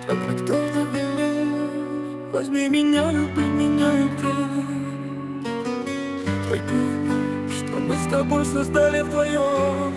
как кто-то. Возьми меня, люби меня, люби. Пойми, что мы с тобой создали вдвоем.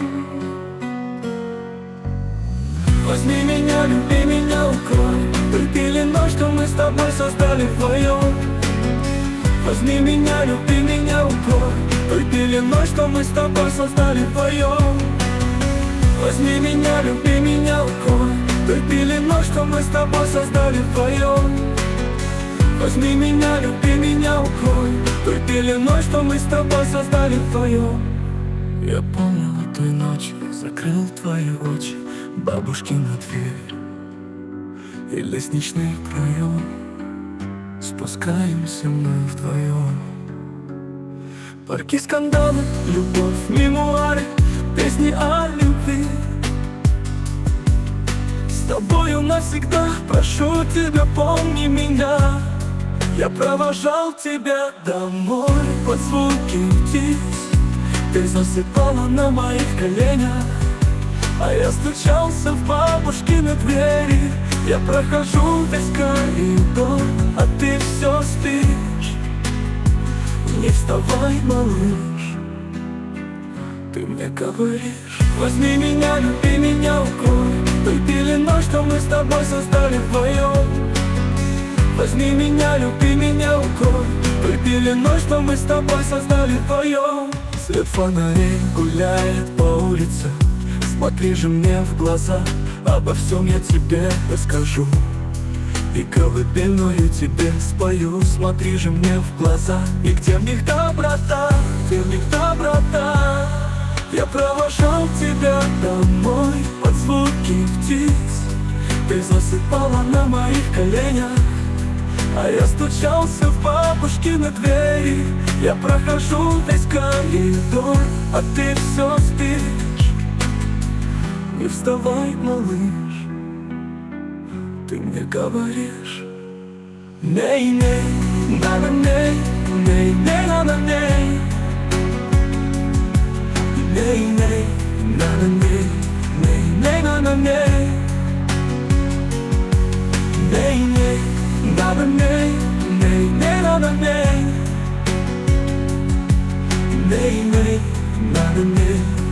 Возьми меня, люби меня, укрой той пеленой, что мы с тобой создали вдвоем. Возьми меня, люби меня, укрой той пеленой, что мы с тобой создали вдвоем. Возьми меня, люби меня, укрой той пеленой, что мы с тобой создали вдвоем. Возьми меня, люби меня, укрой той пеленой, что мы с тобой создали вдвоем. Я помню той ночью, закрыл твои очи, бабушкина дверь и лестничный проем. Спускаемся мы вдвоем. Парки, скандалы, любовь, мемуары, песни о любви. С тобою навсегда, прошу тебя, помни меня. Я провожал тебя домой под звуки птиц. Ты засыпала на моих коленях, а я стучался в бабушкины двери. Я прохожу весь коридор, а ты все спишь. Не вставай, малыш, ты мне говоришь. Возьми меня, люби меня, укрой той пеленой, что мы с тобой создали вдвоем. Возьми меня, люби меня, укрой той пеленой, что мы с тобой создали вдвоем. Свет фонарей гуляет по улице. Смотри же мне в глаза, обо всем я тебе расскажу и колыбельную тебе спою. Смотри же мне в глаза, и где в них доброта, где в них доброта. Я провожал тебя домой под звуки птиц. Ты засыпала на моих коленях, а я стучался в бабушкины двери. Я прохожу весь коридор, а ты все спишь. Не вставай, малыш, ты мне говоришь. Ней-ней, на-на-ней, ней-ней, на-на-ней. Ней-ней, на-на-ней, ней-ней, на-на-ней. Ней-ней, на-на-ней, ней-ней, на-на-ней. Ней-ней, на-на-ней.